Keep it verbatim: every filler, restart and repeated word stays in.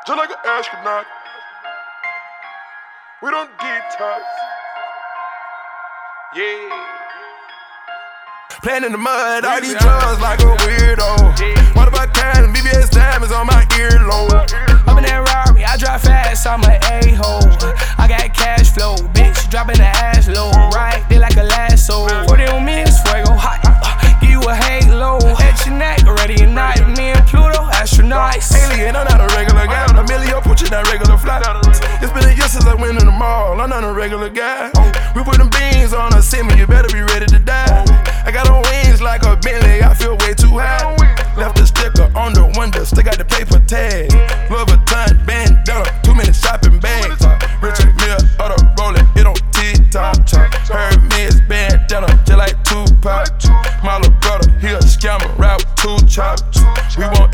just like an astronaut. We don't detox. Yeah. Playing in the mud, all these drugs like a weirdo. What about kind? B B S diamonds on my earlobe. Up in that Rari, I drive fast, I'm an a-hole. I got cash flow, bitch, dropping the ass low. Right, they like a lasso. Put it on me, it's fuego hot. Uh, give you a halo. At your neck, ready at night. Me and Pluto, astronauts. Alien, I'm not a regular guy. I'm a million, put you that regular fly. It's been a year since I went in the mall. I'm not a regular guy. We put them beans on a semi, you better be ready to die. I got on wings like a Bentley, I feel way too high. Left the sticker on the window, stick out the paper tag.